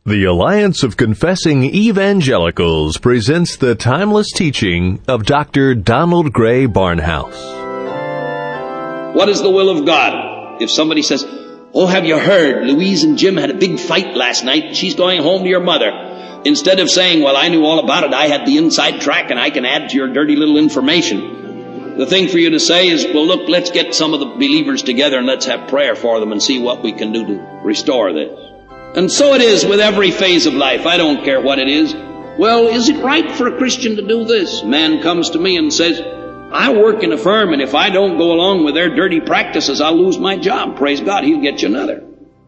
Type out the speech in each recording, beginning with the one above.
The Alliance of Confessing Evangelicals presents the timeless teaching of Dr. Donald Gray Barnhouse. What is the will of God? If somebody says, "Oh, have you heard? Louise and Jim had a big fight last night. She's going home to your mother." Instead of saying, "Well, I knew all about it. I had the inside track and I can add to your dirty little information." The thing for you to say is, "Well, look, let's get some of the believers together and let's have prayer for them and see what we can do to restore this." And so it is with every phase of life. I don't care what it is. Well, is it right for a Christian to do this? Man comes to me and says, "I work in a firm, and if I don't go along with their dirty practices, I'll lose my job." Praise God, he'll get you another.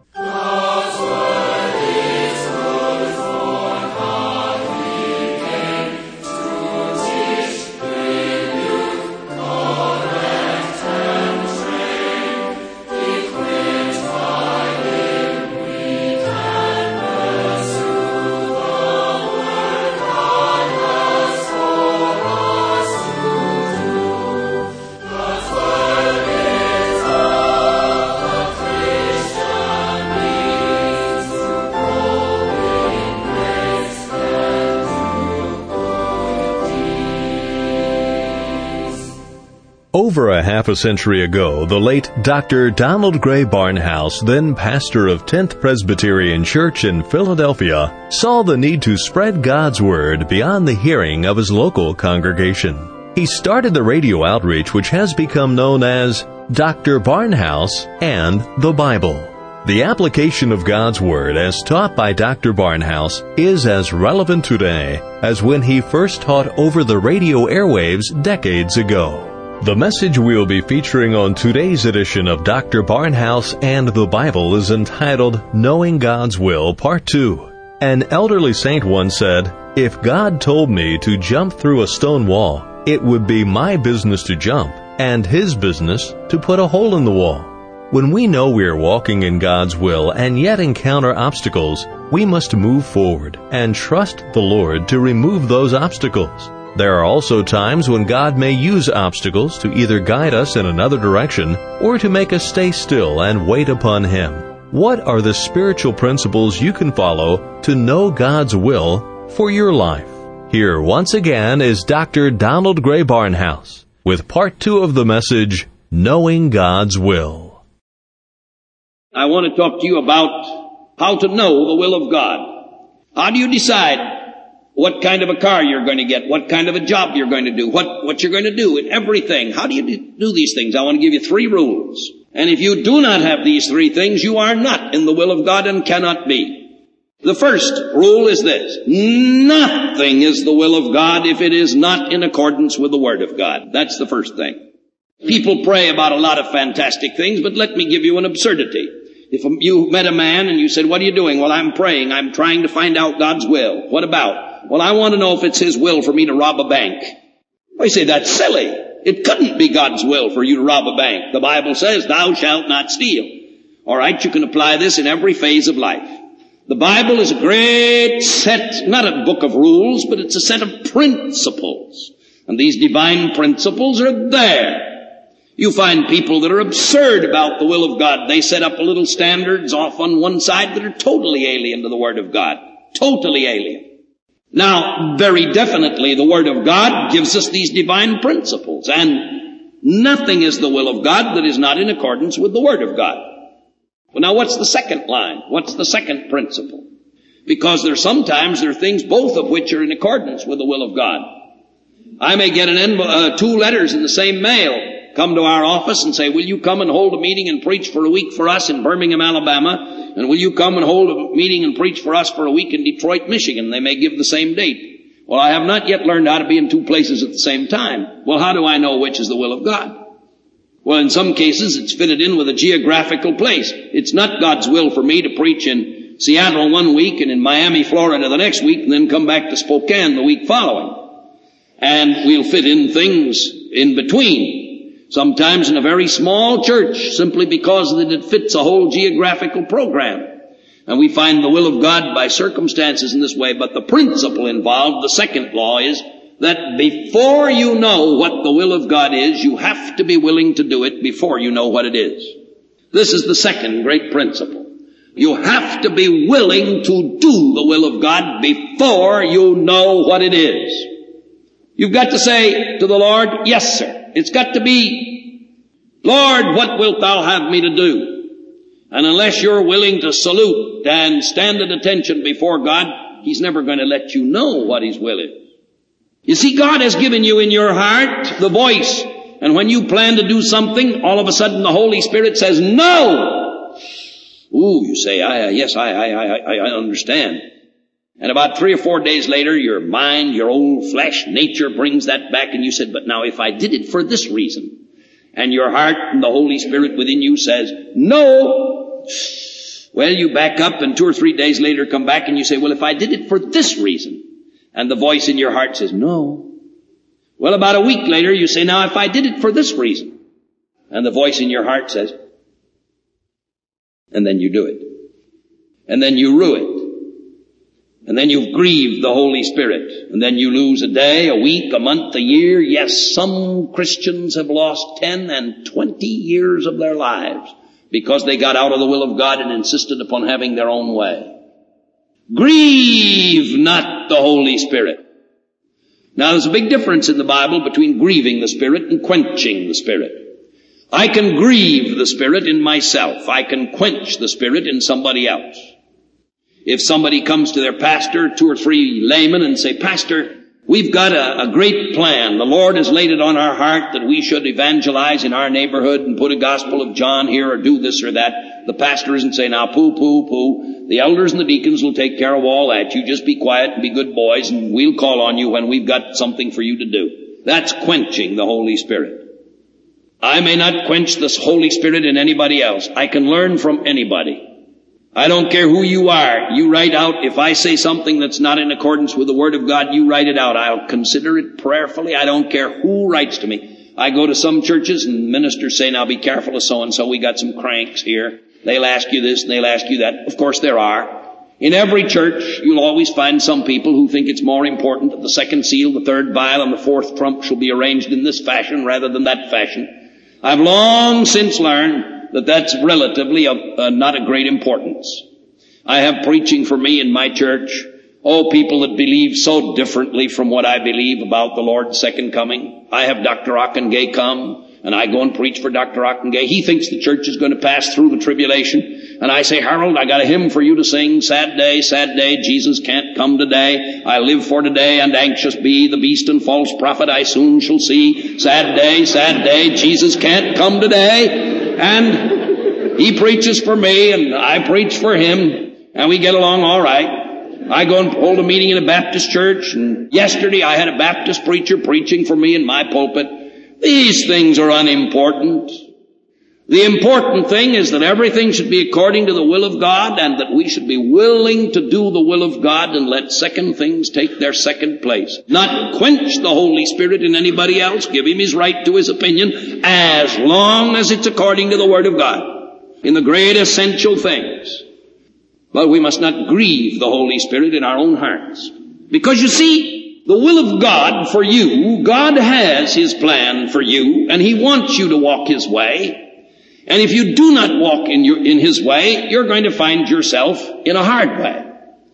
Over a half a century ago, the late Dr. Donald Gray Barnhouse, then pastor of 10th Presbyterian Church in Philadelphia, saw the need to spread God's Word beyond the hearing of his local congregation. He started the radio outreach which has become known as Dr. Barnhouse and the Bible. The application of God's Word as taught by Dr. Barnhouse is as relevant today as when he first taught over the radio airwaves decades ago. The message we'll be featuring on today's edition of Dr. Barnhouse and the Bible is entitled Knowing God's Will, Part 2. An elderly saint once said, "If God told me to jump through a stone wall, it would be my business to jump, and His business to put a hole in the wall." When we know we are walking in God's will and yet encounter obstacles, we must move forward and trust the Lord to remove those obstacles. There are also times when God may use obstacles to either guide us in another direction or to make us stay still and wait upon Him. What are the spiritual principles you can follow to know God's will for your life? Here once again is Dr. Donald Gray Barnhouse with Part 2 of the message, Knowing God's Will. I want to talk to you about how to know the will of God. How do you decide what kind of a car you're going to get, what kind of a job you're going to do, what you're going to do in everything? How do you do these things? I want to give you 3 rules. And if you do not have these 3 things, you are not in the will of God and cannot be. The first rule is this: nothing is the will of God if it is not in accordance with the Word of God. That's the first thing. People pray about a lot of fantastic things, but let me give you an absurdity. If you met a man and you said, "What are you doing?" "Well, I'm praying. I'm trying to find out God's will." "What about?" "Well, I want to know if it's His will for me to rob a bank." I say, that's silly. It couldn't be God's will for you to rob a bank. The Bible says, "Thou shalt not steal." All right, you can apply this in every phase of life. The Bible is a great set, not a book of rules, but it's a set of principles. And these divine principles are there. You find people that are absurd about the will of God. They set up little standards off on one side that are totally alien to the Word of God. Totally alien. Now, very definitely, the Word of God gives us these divine principles, and nothing is the will of God that is not in accordance with the Word of God. Well, now, what's the second line? What's the second principle? Because there are things both of which are in accordance with the will of God. I may get 2 letters in the same mail come to our office and say, "Will you come and hold a meeting and preach for a week for us in Birmingham, Alabama? And will you come and hold a meeting and preach for us for a week in Detroit, Michigan?" They may give the same date. Well, I have not yet learned how to be in 2 places at the same time. Well, how do I know which is the will of God? Well, in some cases, it's fitted in with a geographical place. It's not God's will for me to preach in Seattle one week and in Miami, Florida the next week, and then come back to Spokane the week following. And we'll fit in things in between. Sometimes in a very small church, simply because that it fits a whole geographical program. And we find the will of God by circumstances in this way. But the principle involved, the second law, is that before you know what the will of God is, you have to be willing to do it before you know what it is. This is the second great principle. You have to be willing to do the will of God before you know what it is. You've got to say to the Lord, yes, sir. It's got to be, Lord, what wilt thou have me to do? And unless you're willing to salute and stand at attention before God, He's never going to let you know what His will is. You see, God has given you in your heart the voice. And when you plan to do something, all of a sudden the Holy Spirit says, no! Ooh, you say, yes, I understand. And about 3 or 4 days later, your mind, your old flesh nature brings that back, and you said, but now if I did it for this reason, and your heart and the Holy Spirit within you says, no, well, you back up, and 2 or 3 days later come back and you say, well, if I did it for this reason, and the voice in your heart says, no. Well, about a week later, you say, now if I did it for this reason, and the voice in your heart says, and then you do it. And then you rue it. And then you've grieved the Holy Spirit. And then you lose a day, a week, a month, a year. Yes, some Christians have lost 10 and 20 years of their lives because they got out of the will of God and insisted upon having their own way. Grieve not the Holy Spirit. Now, there's a big difference in the Bible between grieving the Spirit and quenching the Spirit. I can grieve the Spirit in myself. I can quench the Spirit in somebody else. If somebody comes to their pastor, 2 or 3 laymen, and say, Pastor, we've got a great plan. The Lord has laid it on our heart that we should evangelize in our neighborhood and put a Gospel of John here or do this or that. The pastor isn't saying, now, poo. The elders and the deacons will take care of all that. You just be quiet and be good boys, and we'll call on you when we've got something for you to do. That's quenching the Holy Spirit. I may not quench the Holy Spirit in anybody else. I can learn from anybody. I don't care who you are. You write out, if I say something that's not in accordance with the Word of God, you write it out. I'll consider it prayerfully. I don't care who writes to me. I go to some churches and ministers say, now be careful of so-and-so. We got some cranks here. They'll ask you this and they'll ask you that. Of course there are. In every church, you'll always find some people who think it's more important that the second seal, the third vial, and the fourth trump shall be arranged in this fashion rather than that fashion. I've long since learned that that's relatively not a great importance. I have preaching for me in my church. Oh, people that believe so differently from what I believe about the Lord's second coming. I have Dr. Ockengay come, and I go and preach for Dr. Ockengay. He thinks the church is going to pass through the tribulation. And I say, Harold, I got a hymn for you to sing. Sad day, Jesus can't come today. I live for today and anxious be. The beast and false prophet I soon shall see. Sad day, Jesus can't come today. And he preaches for me and I preach for him, and we get along all right. I go and hold a meeting in a Baptist church, and yesterday I had a Baptist preacher preaching for me in my pulpit. These things are unimportant. The important thing is that everything should be according to the will of God, and that we should be willing to do the will of God and let second things take their second place. Not quench the Holy Spirit in anybody else. Give him his right to his opinion as long as it's according to the Word of God in the great essential things. But we must not grieve the Holy Spirit in our own hearts. Because you see, the will of God for you, God has His plan for you, and He wants you to walk His way. And if you do not walk in His way, you're going to find yourself in a hard way.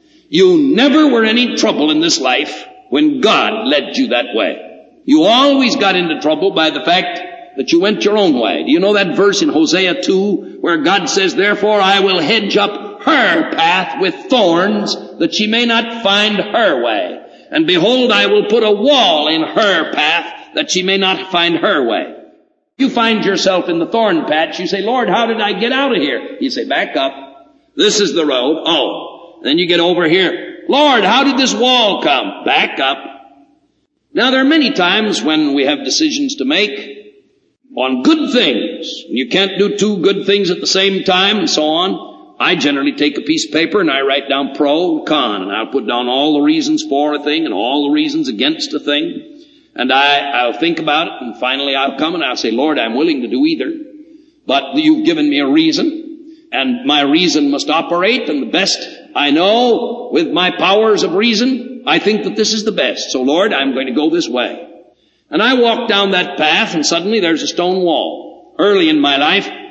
You never were in any trouble in this life when God led you that way. You always got into trouble by the fact that you went your own way. Do you know that verse in Hosea 2 where God says, therefore I will hedge up her path with thorns that she may not find her way. And behold, I will put a wall in her path that she may not find her way. You find yourself in the thorn patch. You say, Lord, how did I get out of here? You say, back up. This is the road. Oh. Then you get over here. Lord, how did this wall come? Back up. Now, there are many times when we have decisions to make on good things. You can't do 2 good things at the same time and so on. I generally take a piece of paper and I write down pro and con, and I'll put down all the reasons for a thing and all the reasons against a thing. And I'll think about it, and finally I'll come and I'll say, Lord, I'm willing to do either. But you've given me a reason, and my reason must operate, and the best I know with my powers of reason, I think that this is the best. So Lord, I'm going to go this way. And I walk down that path, and suddenly there's a stone wall. Early in my life,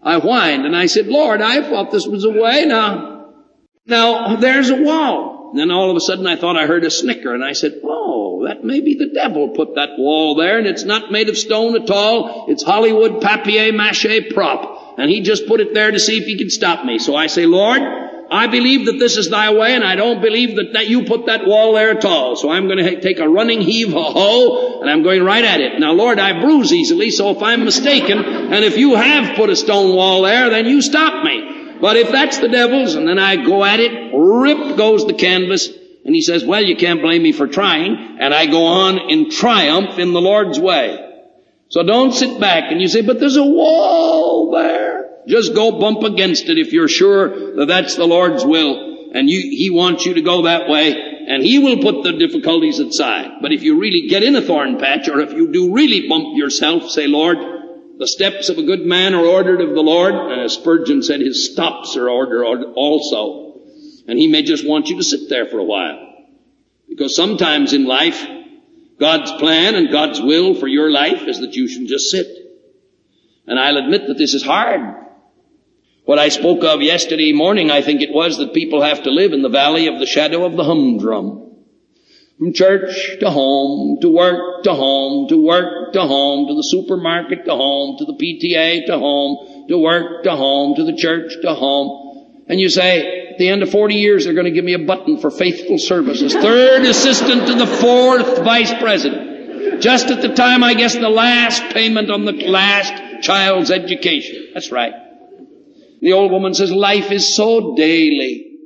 I whined and I said, Lord, I thought this was a way. Now there's a wall. And then all of a sudden I thought I heard a snicker and I said, oh, that may be the devil put that wall there, and it's not made of stone at all. It's Hollywood papier-mâché prop. And he just put it there to see if he could stop me. So I say, Lord, I believe that this is thy way, and I don't believe that you put that wall there at all. So I'm going to take a running heave, a hoe, and I'm going right at it. Now, Lord, I bruise easily, so if I'm mistaken, and if you have put a stone wall there, then you stop me. But if that's the devil's, and then I go at it, rip goes the canvas, and he says, well, you can't blame me for trying, and I go on in triumph in the Lord's way. So don't sit back and you say, but there's a wall there. Just go bump against it if you're sure that that's the Lord's will, and He wants you to go that way, and He will put the difficulties aside. But if you really get in a thorn patch, or if you do really bump yourself, say, Lord, the steps of a good man are ordered of the Lord, and as Spurgeon said, his stops are ordered also. And He may just want you to sit there for a while. Because sometimes in life, God's plan and God's will for your life is that you should just sit. And I'll admit that this is hard. What I spoke of yesterday morning, I think it was, that people have to live in the valley of the shadow of the humdrum. From church to home, to work to home, to work to home, to the supermarket to home, to the PTA to home, to work to home, to the church to home. And you say, at the end of 40 years, they're going to give me a button for faithful service as third assistant to the fourth vice president. Just at the time, I guess, the last payment on the last child's education. That's right. The old woman says, life is so daily.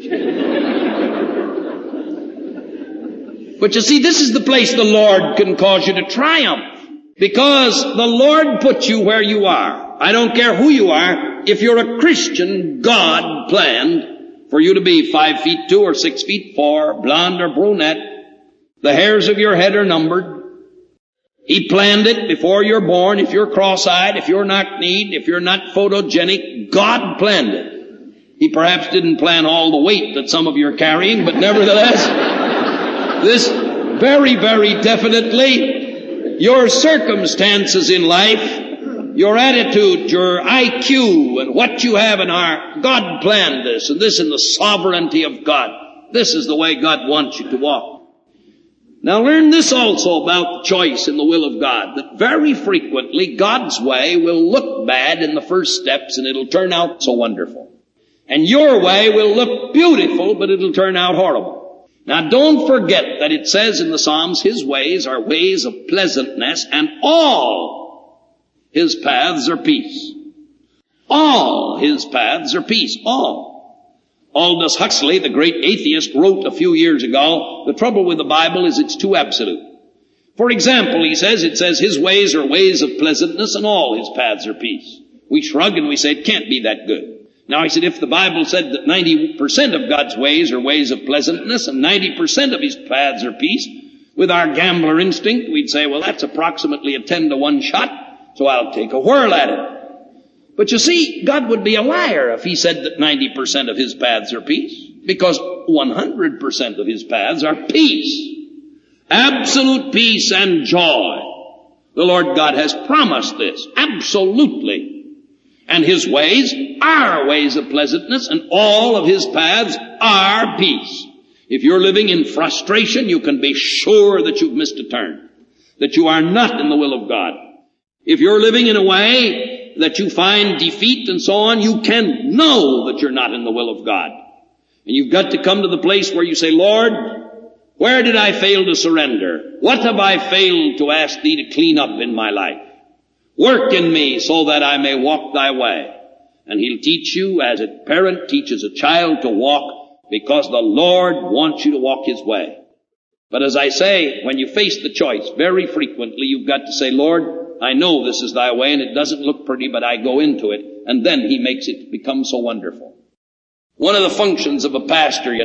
But you see, this is the place the Lord can cause you to triumph. Because the Lord put you where you are. I don't care who you are. If you're a Christian, God planned for you to be 5'2" or 6'4", blonde or brunette. The hairs of your head are numbered. He planned it before you're born. If you're cross-eyed, if you're knock-kneed, if you're not photogenic, God planned it. He perhaps didn't plan all the weight that some of you are carrying, but nevertheless, this very, very definitely, your circumstances in life, your attitude, your IQ, and what you have in God planned this, and this in the sovereignty of God. This is the way God wants you to walk. Now learn this also about choice in the will of God, that very frequently God's way will look bad in the first steps and it'll turn out so wonderful. And your way will look beautiful, but it'll turn out horrible. Now don't forget that it says in the Psalms, His ways are ways of pleasantness, and all His paths are peace. All His paths are peace. All. Aldous Huxley, the great atheist, wrote a few years ago, the trouble with the Bible is it's too absolute. For example, he says, it says His ways are ways of pleasantness and all His paths are peace. We shrug and we say it can't be that good. Now he said, if the Bible said that 90% of God's ways are ways of pleasantness and 90% of His paths are peace, with our gambler instinct, we'd say, well, that's approximately a 10-to-1 shot, so I'll take a whirl at it. But you see, God would be a liar if He said that 90% of His paths are peace, because 100% of His paths are peace. Absolute peace and joy. The Lord God has promised this, absolutely. And His ways are ways of pleasantness, and all of His paths are peace. If you're living in frustration, you can be sure that you've missed a turn, that you are not in the will of God. If you're living in a way that you find defeat and so on, you can know that you're not in the will of God. And you've got to come to the place where you say, Lord, where did I fail to surrender? What have I failed to ask Thee to clean up in my life? Work in me so that I may walk Thy way. And He'll teach you as a parent teaches a child to walk, because the Lord wants you to walk His way. But as I say, when you face the choice, very frequently you've got to say, Lord, I know this is Thy way and it doesn't look pretty, but I go into it, and then He makes it become so wonderful. One of the functions of a pastor,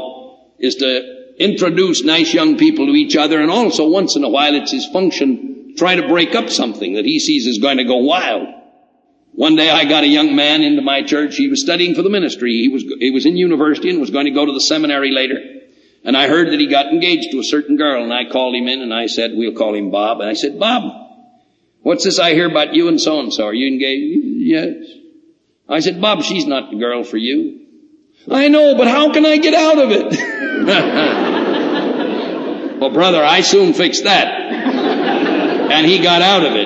is to introduce nice young people to each other, and also once in a while it's his function to try to break up something that he sees is going to go wild. One day I got a young man into my church. He was studying for the ministry. He was in university and was going to go to the seminary later. And I heard that he got engaged to a certain girl, and I called him in and I said, we'll call him Bob. And I said, Bob, what's this I hear about you and so-and-so? Are you engaged? Yes. I said, Bob, she's not the girl for you. I know, but how can I get out of it? Well, brother, I soon fixed that. And he got out of it.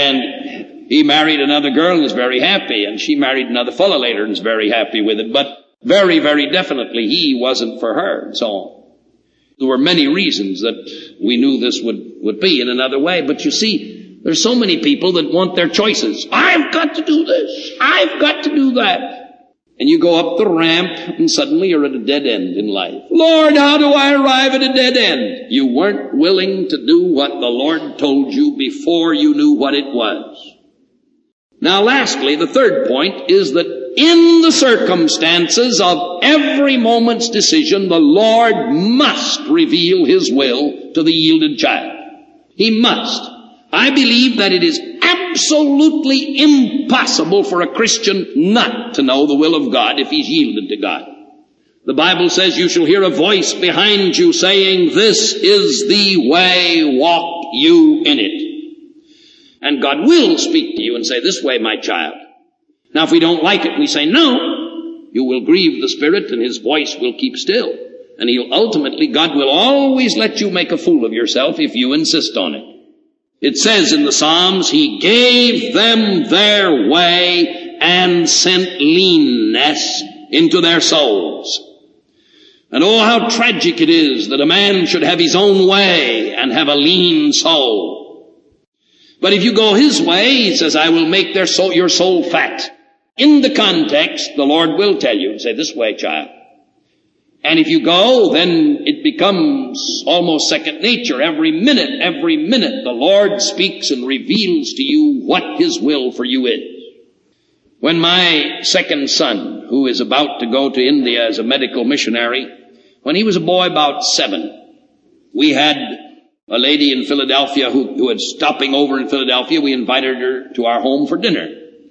And he married another girl and is very happy. And she married another fellow later and is very happy with it. But very, very definitely he wasn't for her. So there were many reasons that we knew this would be in another way. But you see, there's so many people that want their choices. I've got to do this. I've got to do that. And you go up the ramp and suddenly you're at a dead end in life. Lord, how do I arrive at a dead end? You weren't willing to do what the Lord told you before you knew what it was. Now lastly, the third point is that in the circumstances of every moment's decision, the Lord must reveal His will to the yielded child. He must. I believe that it is absolutely impossible for a Christian not to know the will of God if he's yielded to God. The Bible says you shall hear a voice behind you saying, this is the way, walk you in it. And God will speak to you and say, this way, my child. Now, if we don't like it, we say, no, you will grieve the Spirit and His voice will keep still. And God will always let you make a fool of yourself if you insist on it. It says in the Psalms, He gave them their way and sent leanness into their souls. And oh, how tragic it is that a man should have his own way and have a lean soul. But if you go His way, He says, I will make your soul fat. In the context, the Lord will tell you, say, this way, child. And if you go, then it becomes almost second nature. Every minute, the Lord speaks and reveals to you what His will for you is. When my second son, who is about to go to India as a medical missionary, when he was a boy about 7, we had a lady in Philadelphia who was stopping over in Philadelphia. We invited her to our home for dinner.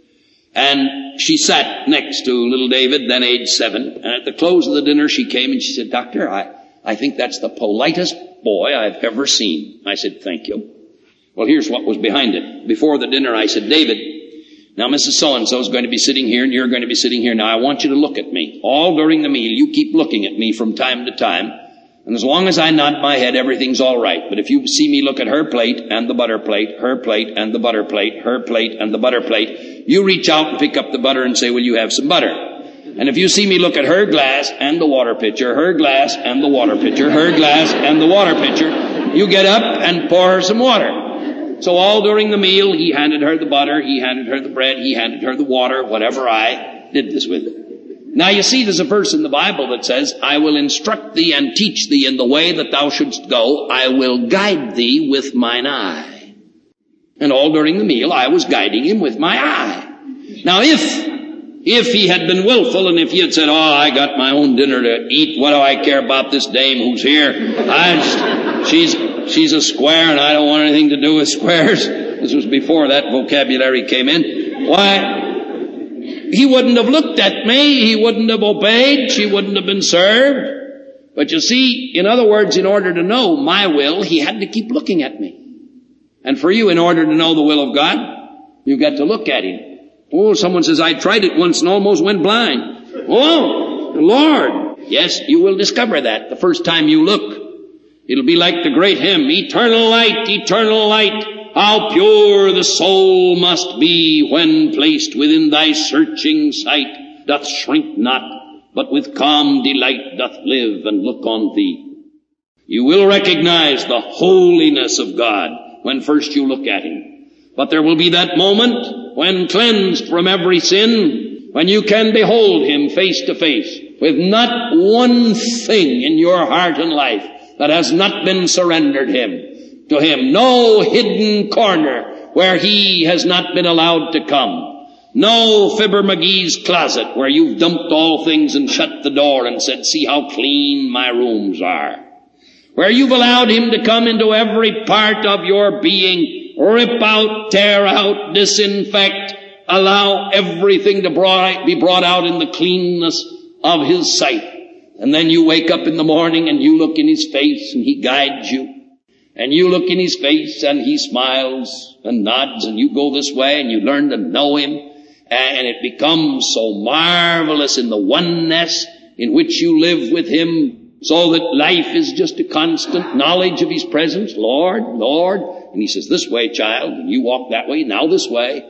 And she sat next to little David, then age 7. And at the close of the dinner, she came and she said, Doctor, I think that's the politest boy I've ever seen. I said, thank you. Well, here's what was behind it. Before the dinner, I said, David, now Mrs. So-and-so is going to be sitting here and you're going to be sitting here. Now I want you to look at me. All during the meal, you keep looking at me from time to time. And as long as I nod my head, everything's all right. But if you see me look at her plate and the butter plate, her plate and the butter plate, her plate and the butter plate, you reach out and pick up the butter and say, will you have some butter? And if you see me look at her glass and the water pitcher, her glass and the water pitcher, her glass and the water pitcher, you get up and pour her some water. So all during the meal, he handed her the butter, he handed her the bread, he handed her the water, whatever. I did this with it. Now you see, there's a verse in the Bible that says, I will instruct thee and teach thee in the way that thou shouldst go. I will guide thee with mine eye. And all during the meal, I was guiding him with my eye. Now if he had been willful and if he had said, oh, I got my own dinner to eat, what do I care about this dame who's here? She's a square and I don't want anything to do with squares. This was before that vocabulary came in. Why? He wouldn't have looked at me. He wouldn't have obeyed. She wouldn't have been served. But you see, in other words, in order to know my will, he had to keep looking at me. And for you, in order to know the will of God, you've got to look at Him. Oh, someone says, I tried it once and almost went blind. Oh, Lord. Yes, you will discover that the first time you look. It'll be like the great hymn, eternal light, how pure the soul must be when placed within thy searching sight, doth shrink not, but with calm delight doth live and look on thee. You will recognize the holiness of God when first you look at Him. But there will be that moment when, cleansed from every sin, when you can behold Him face to face, with not one thing in your heart and life that has not been surrendered to Him. No hidden corner where He has not been allowed to come. No Fibber McGee's closet where you've dumped all things and shut the door and said, see how clean my rooms are. Where you've allowed Him to come into every part of your being, rip out, tear out, disinfect, allow everything to be brought out in the cleanness of His sight. And then you wake up in the morning and you look in His face and He guides you. And you look in His face and He smiles and nods and you go this way and you learn to know Him. And it becomes so marvelous in the oneness in which you live with Him, so that life is just a constant knowledge of His presence. Lord, Lord. And He says, this way, child, and you walk that way, now this way.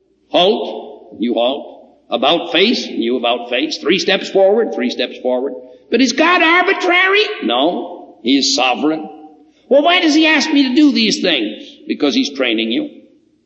Halt, and you halt. About face, and you about face. 3 steps forward, 3 steps forward. But is God arbitrary? No, He is sovereign. Well, why does He ask me to do these things? Because He's training you.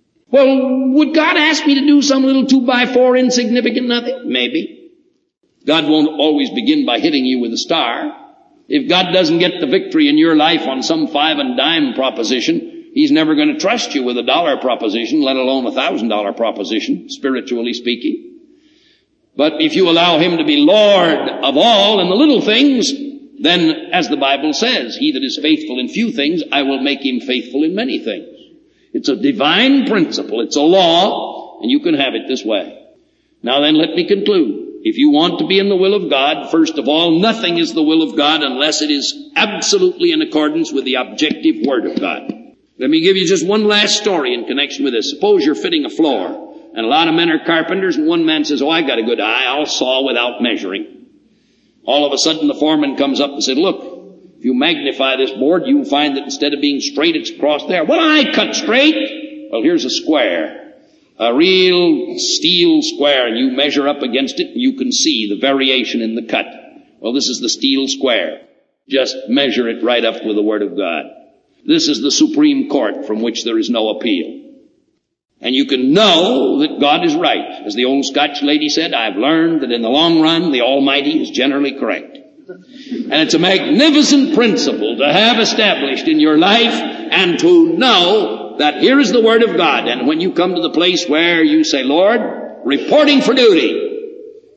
Well, would God ask me to do some little 2x4 insignificant nothing? Maybe. God won't always begin by hitting you with a star. If God doesn't get the victory in your life on some 5 and dime proposition, He's never going to trust you with a dollar proposition, let alone $1,000 proposition, spiritually speaking. But if you allow Him to be Lord of all in the little things, then, as the Bible says, he that is faithful in few things, I will make him faithful in many things. It's a divine principle. It's a law, and you can have it this way. Now then, let me conclude. If you want to be in the will of God, first of all, nothing is the will of God unless it is absolutely in accordance with the objective Word of God. Let me give you just one last story in connection with this. Suppose you're fitting a floor, and a lot of men are carpenters, and one man says, oh, I got a good eye, I'll saw without measuring. All of a sudden the foreman comes up and said, look, if you magnify this board, you'll find that instead of being straight, it's across there. Well, I cut straight. Well, here's a square, a real steel square, and you measure up against it, and you can see the variation in the cut. Well, this is the steel square. Just measure it right up with the Word of God. This is the Supreme Court from which there is no appeal. And you can know that God is right. As the old Scotch lady said, I've learned that in the long run, the Almighty is generally correct. And it's a magnificent principle to have established in your life and to know that here is the Word of God. And when you come to the place where you say, Lord, reporting for duty,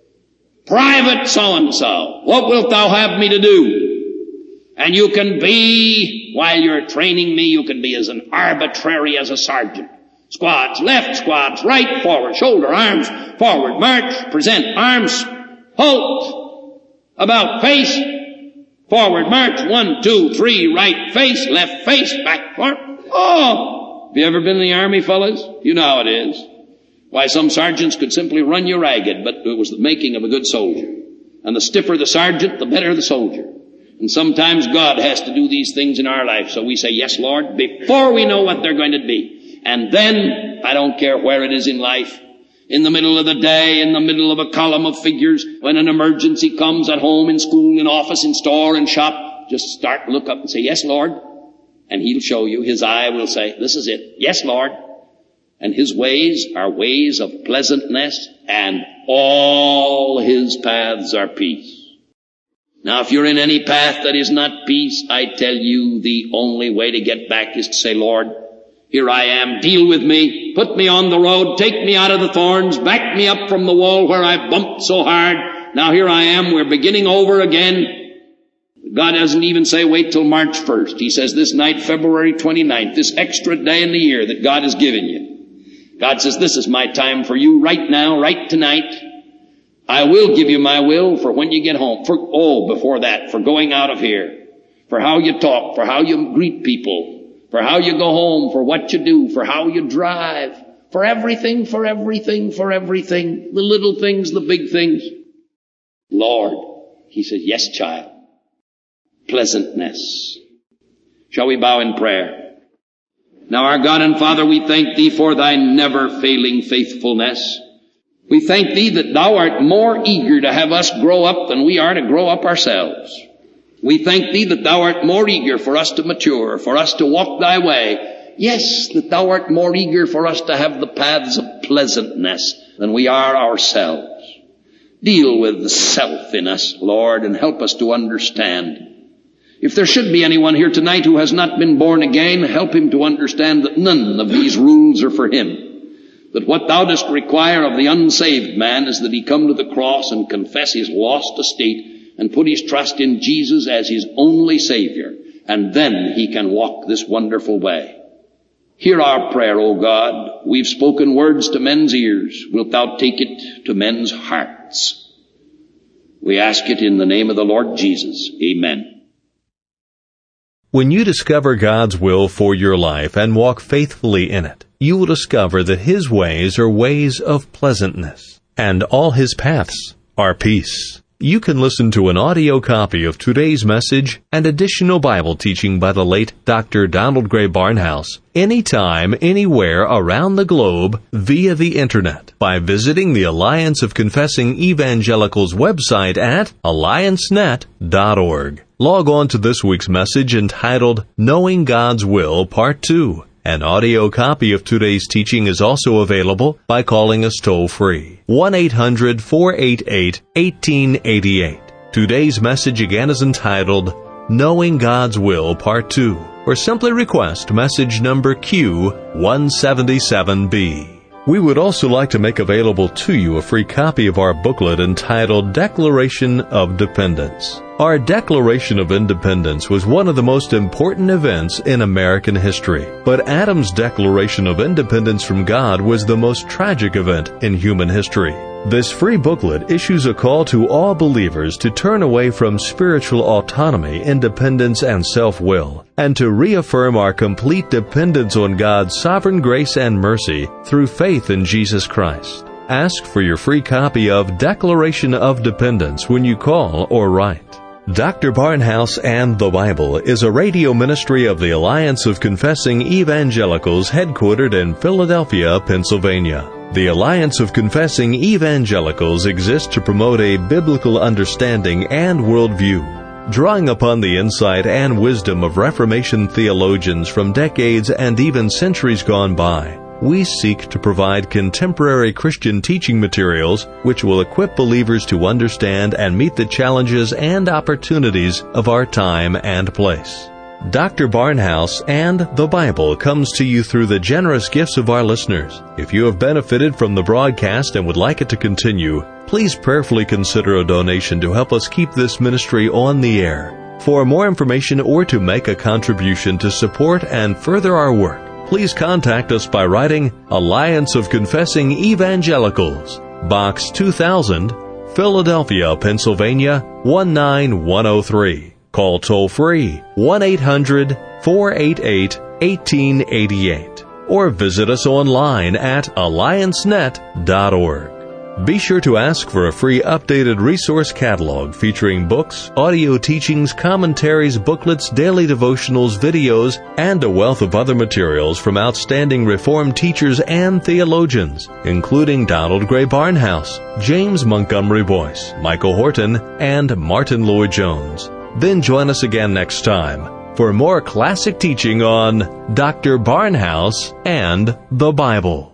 private so-and-so, what wilt thou have me to do? And you can be, while you're training me, you can be as an arbitrary as a sergeant. Squads left, squads right, forward, shoulder, arms, forward, march, present, arms, halt, about, face, forward, march, 1, 2, 3, right face, left face, back, forward. Oh, have you ever been in the army, fellas? You know how it is. Why, some sergeants could simply run you ragged, but it was the making of a good soldier. And the stiffer the sergeant, the better the soldier. And sometimes God has to do these things in our life, so we say, yes, Lord, before we know what they're going to be. And then, I don't care where it is in life, in the middle of the day, in the middle of a column of figures, when an emergency comes at home, in school, in office, in store, in shop, just start, look up and say, yes, Lord. And He'll show you. His eye will say, this is it. Yes, Lord. And His ways are ways of pleasantness, and all His paths are peace. Now, if you're in any path that is not peace, I tell you the only way to get back is to say, Lord, here I am, deal with me, put me on the road, take me out of the thorns, back me up from the wall where I bumped so hard. Now here I am, we're beginning over again. God doesn't even say wait till March 1st. He says this night, February 29th, this extra day in the year that God has given you. God says this is my time for you right now, right tonight. I will give you my will for when you get home. Before that, for going out of here, for how you talk, for how you greet people, for how you go home, for what you do, for how you drive, for everything, for everything, for everything, the little things, the big things. Lord, He says, yes, child, pleasantness. Shall we bow in prayer? Now, our God and Father, we thank Thee for Thy never-failing faithfulness. We thank Thee that Thou art more eager to have us grow up than we are to grow up ourselves. We thank Thee that Thou art more eager for us to mature, for us to walk Thy way. Yes, that Thou art more eager for us to have the paths of pleasantness than we are ourselves. Deal with the self in us, Lord, and help us to understand. If there should be anyone here tonight who has not been born again, help him to understand that none of these rules are for him. That what Thou dost require of the unsaved man is that he come to the cross and confess his lost estate and put his trust in Jesus as his only Savior, and then he can walk this wonderful way. Hear our prayer, O God. We've spoken words to men's ears. Wilt Thou take it to men's hearts? We ask it in the name of the Lord Jesus. Amen. When you discover God's will for your life and walk faithfully in it, you will discover that His ways are ways of pleasantness, and all His paths are peace. You can listen to an audio copy of today's message and additional Bible teaching by the late Dr. Donald Gray Barnhouse anytime, anywhere around the globe via the Internet by visiting the Alliance of Confessing Evangelicals website at alliancenet.org. Log on to this week's message entitled Knowing God's Will, Part 2. An audio copy of today's teaching is also available by calling us toll-free, 1-800-488-1888. Today's message again is entitled, Knowing God's Will, Part 2, or simply request message number Q177B. We would also like to make available to you a free copy of our booklet entitled Declaration of Dependence. Our Declaration of Independence was one of the most important events in American history, but Adam's declaration of independence from God was the most tragic event in human history. This free booklet issues a call to all believers to turn away from spiritual autonomy, independence, and self-will, and to reaffirm our complete dependence on God's sovereign grace and mercy through faith in Jesus Christ. Ask for your free copy of Declaration of Dependence when you call or write. Dr. Barnhouse and the Bible is a radio ministry of the Alliance of Confessing Evangelicals headquartered in Philadelphia, Pennsylvania. The Alliance of Confessing Evangelicals exists to promote a biblical understanding and worldview, drawing upon the insight and wisdom of Reformation theologians from decades and even centuries gone by. We seek to provide contemporary Christian teaching materials which will equip believers to understand and meet the challenges and opportunities of our time and place. Dr. Barnhouse and the Bible comes to you through the generous gifts of our listeners. If you have benefited from the broadcast and would like it to continue, please prayerfully consider a donation to help us keep this ministry on the air. For more information or to make a contribution to support and further our work, please contact us by writing Alliance of Confessing Evangelicals, Box 2000, Philadelphia, Pennsylvania, 19103. Call toll-free 1-800-488-1888 or visit us online at alliancenet.org. Be sure to ask for a free updated resource catalog featuring books, audio teachings, commentaries, booklets, daily devotionals, videos, and a wealth of other materials from outstanding Reformed teachers and theologians, including Donald Gray Barnhouse, James Montgomery Boyce, Michael Horton, and Martin Lloyd-Jones. Then join us again next time for more classic teaching on Dr. Barnhouse and the Bible.